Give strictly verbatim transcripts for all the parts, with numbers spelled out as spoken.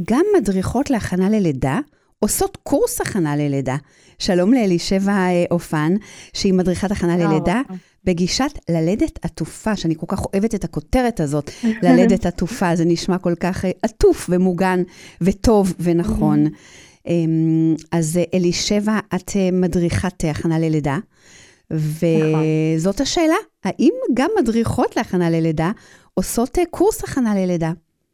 גם מדריכות להכנה ללידה, עושות קורס הכנה ללידה. שלום לאלישבע אופן, שהיא מדריכת הכנה ללידה, בגישת ללדת עטופה, שאני כל כך אוהבת את הכותרת הזאת, ללדת עטופה, זה נשמע כל כך עטוף ומוגן וטוב ונכון. אז אלישבע, את מדריכת הכנה ללידה, וזאת השאלה, האם גם מדריכות להכנה ללידה עושות קורס הכנה ללידה?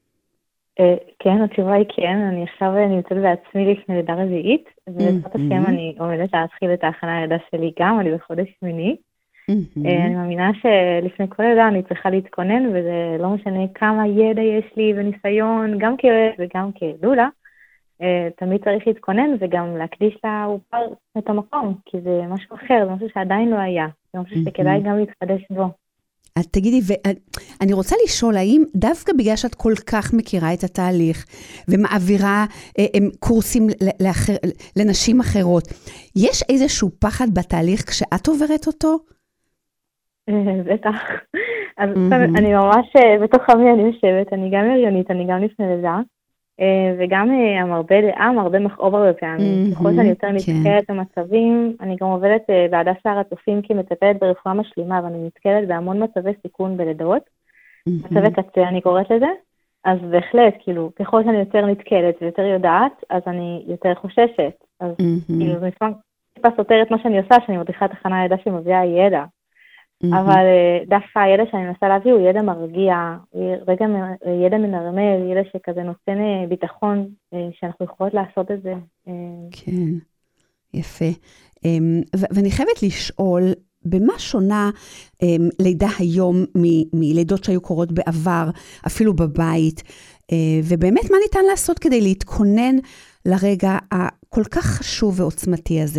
כן, התשובה היא כן, אני עכשיו נמצאת בעצמי לפני לידה רביעית, ובעזרת השם אני עומדת להתחיל את ההכנה ללידה שלי גם, אני בחודש שמיני. אני מאמינה שלפני כל לידה אני צריכה להתכונן, וזה לא משנה כמה ידע יש לי וניסיון, גם כיועץ וגם כדולה, תמיד צריך להתכונן וגם להקדיש לעובר את המקום, כי זה משהו אחר, זה משהו שעדיין לא היה, זה משהו שכדאי גם להתחדש בו. אז תגידי, ואני רוצה לשאול, האם דווקא בגלל שאת כל כך מכירה את התהליך, ומעבירה קורסים לאחר, לנשים אחרות, יש איזשהו פחד בתהליך כשאת עוברת אותו? בטח. אז אני ממש, בתוך עמי אני יושבת, אני גם הריונית, אני גם לפני לידה, וגם המרבה לעם, הרבה מכאוב הרבה פעמים. ככל שאני יותר נתקלת במצבים, אני גם עובדת בהדסה הר הצופים כמטפלת ברפואה משלימה, ואני נתקלת בהמון מצבי סיכון בלידות, מצבי קצה, אני קוראת לזה, אז בהחלט, כאילו, ככל שאני יותר נתקלת ויותר יודעת, אז אני יותר חוששת. אז כאילו, זה נשמע טיפה סותר את מה שאני עושה, שאני מדריכה תחנה לידה שמביאה ידע. אבל דווקא הידע שאני מנסה להביא הוא ידע מרגיע, רגע ידע מנרמל, ידע שכזה נותן ביטחון, שאנחנו יכולות לעשות את זה. כן, יפה. ואני חייבת לשאול, במה שונה לידה היום מלידות שהיו קורות בעבר, אפילו בבית, ובאמת מה ניתן לעשות כדי להתכונן לרגע הכל כך חשוב ועוצמתי הזה?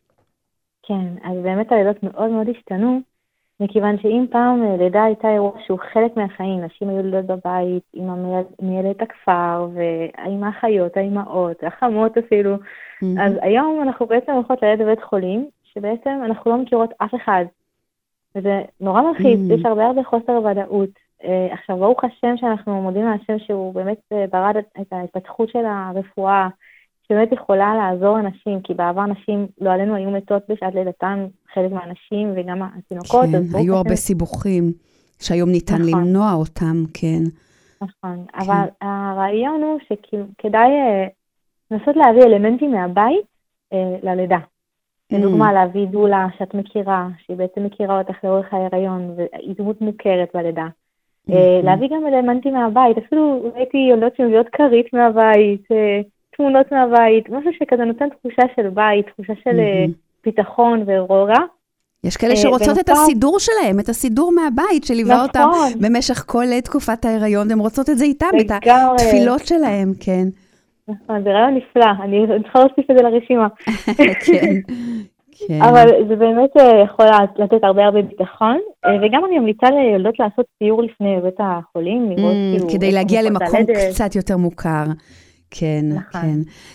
כן, אז באמת הלידות מאוד מאוד השתנו, מכיוון שאם פעם לידה הייתה אירוע שהוא חלק מהחיים, נשים היו לידות בבית עם מיילדת הכפר, ועם האחיות, האימהות, החמות אפילו, mm-hmm. אז היום אנחנו בעצם הולכות לילד בבית חולים, שבעצם אנחנו לא מכירות אף אחד. וזה נורא מלחיץ, mm-hmm. יש הרבה הרבה חוסר ודאות. Uh, עכשיו, ברוך השם שאנחנו מודים להשם שהוא באמת uh, ברד את ההתפתחות של הרפואה, שבאמת יכולה לעזור אנשים, כי בעבר נשים לא עלינו היו מתות בשעת לידתן, חלק מהאנשים וגם התינוקות. כן, היו הרבה סיבוכים שהיום ניתן למנוע אותם, כן. נכון, אבל הרעיון הוא שכדאי לנסות להביא אלמנטים מהבית ללידה. לדוגמה, להביא דולה שאת מכירה, שהיא בעצם מכירה אותך לאורך ההיריון, והיא דמות מוכרת בלידה. להביא גם אלמנטים מהבית, אפילו ראיתי יולדות שמביאות כרית מהבית, תמונות מהבית, משהו שכזה נותן תחושה של בית, תחושה של ביטחון ורוגע. יש כאלה שרוצות את הסידור שלהם, את הסידור מהבית, שליווה אותם במשך כל תקופת ההיריון, הן רוצות את זה איתם, את התפילות שלהם, כן. נכון, זה רעיון נפלא, אני צריכה להוסיף את זה לרשימה. כן, כן. אבל זה באמת יכול לתת הרבה הרבה ביטחון, וגם אני ממליצה ליולדות לעשות סיור לפני בית החולים, כדי להגיע למקום קצת יותר מוכר. כן, כן.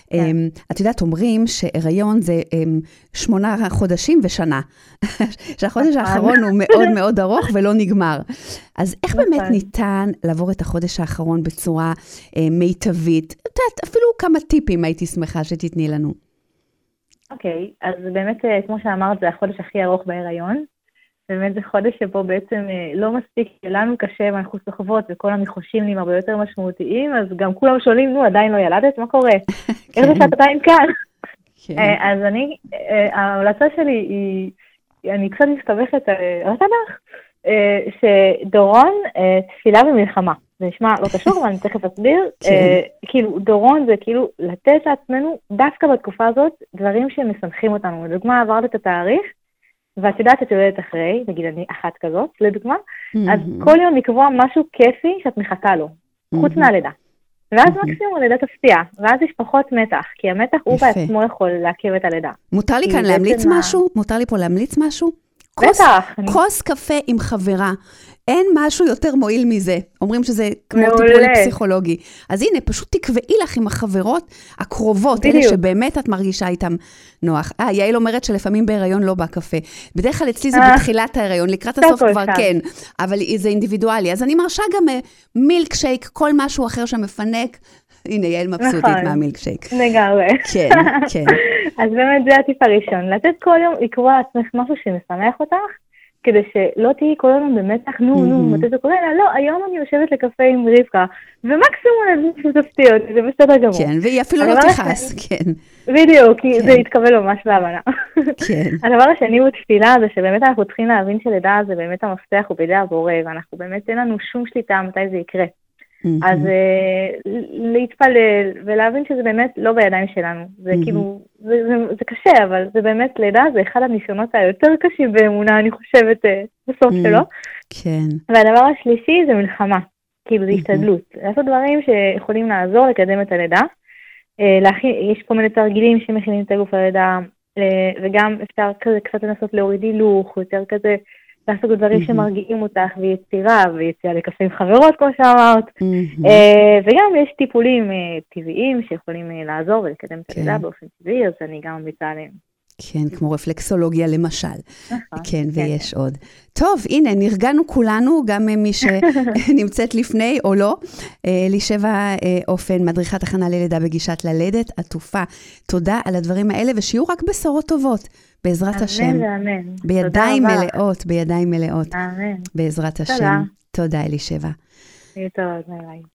את יודעת, אומרים שהיריון זה שמונה חודשים ושנה. שהחודש האחרון הוא מאוד מאוד ארוך ולא נגמר. אז איך באמת ניתן לעבור את החודש האחרון בצורה מיטבית? את יודעת, אפילו כמה טיפים הייתי שמחה שתתני לנו. אוקיי, אז באמת, כמו שאמרת, זה החודש הכי ארוך בהיריון. באמת זה חודש שבו בעצם לא מספיק, לנו קשה ואנחנו סוחבות וכל המחושים נהיים הרבה יותר משמעותיים, אז גם כולם שואלים, נו, עדיין לא ילדת? מה קורה? איך זה שאת עדיין כאן? אז אני, ההמלצה שלי היא, אני קצת מסתבכת על התנ"ך, שדורון תפילה במלחמה. זה נשמע לא קשור, אבל אני תכף אסביר. כאילו, דורון זה כאילו לתת לעצמנו, דווקא בתקופה הזאת, דברים שמשמחים אותנו. לדוגמה, עברת את התאריך, ואת יודעת שאת יולדת אחרי, נגיד אני אחת כזאת, לדוגמה, אז כל יום לקבוע משהו כיפי שאת מחכה לו, חוץ מהלידה. ואז מקסימום הלידה תפתיע, ואז יש פחות מתח, כי המתח הוא בעצמו יכול להכיר את הלידה. מותר לי כאן להמליץ משהו? מותר לי פה להמליץ משהו? בטח. כוס קפה עם חברה, אין משהו יותר מועיל מזה. אומרים שזה כמו מעולה. טיפול פסיכולוגי. אז הנה, פשוט תקבעי לך עם החברות הקרובות, אלה שבאמת את מרגישה איתם נוח. אה, יעל אומרת שלפעמים בהיריון לא בא קפה. בדרך כלל אצלי זה בתחילת ההיריון, לקראת הסוף כבר כן, אבל זה אינדיבידואלי. אז אני מרשה גם מילק שייק, כל משהו אחר שמפנק. הנה, יעל מבסוטית מהמילק שייק. לגמרי. כן, כן. אז באמת זה הטיפ הראשון, לתת כל יום לקרוא עצמך משהו שמשמח אותך, כדי שלא תהיי כל יום במתח, נו, נו, מתי זה קורה? לא, היום אני יושבת לקפה עם רבקה, ומקסימום אני שותפתי אותי, זה בסדר גמור. כן, והיא אפילו לא תכעס, כן. בדיוק, כי זה יתקבל ממש בהבנה. כן. הדבר השני בתפילה זה שבאמת אנחנו צריכים להבין שלידה זה באמת המפתח הוא בידי הבורא, ואנחנו באמת אין לנו שום שליטה מתי זה יקרה. אז להתפלל ולהבין שזה באמת לא בידיים שלנו. זה כאילו, זה קשה, אבל זה באמת לידה, זה אחד הניסיונות היותר קשים באמונה, אני חושבת, בסוף שלו. כן. והדבר השלישי זה מלחמה, כאילו זה השתדלות. לעשות דברים שיכולים לעזור לקדם את הלידה. יש כל מיני תרגילים שמכינים את הגוף הלידה, וגם אפשר כזה קצת לנסות להוריד הילוך, יותר כזה לעשות דברים שמרגיעים אותך, ויצירה, ויציאה לקפה עם חברות, כמו שאמרת. וגם יש טיפולים טבעיים שיכולים לעזור ולקדם את הלידה באופן טבעי, אז אני גם ממליצה עליהם. כן, כמו רפלקסולוגיה למשל. כן, ויש עוד. טוב, הנה, נרגענו כולנו, גם מי שנמצאת לפני או לא. אלישבע אופן, מדריכת הכנה ללידה בגישת ללדת, עטופה. תודה על הדברים האלה, ושיהיו רק בשורות טובות, בעזרת השם. אמן ואמן. בידיים מלאות, בידיים מלאות. אמן. בעזרת השם. תודה, אלישבע. להתראות, ביי ביי.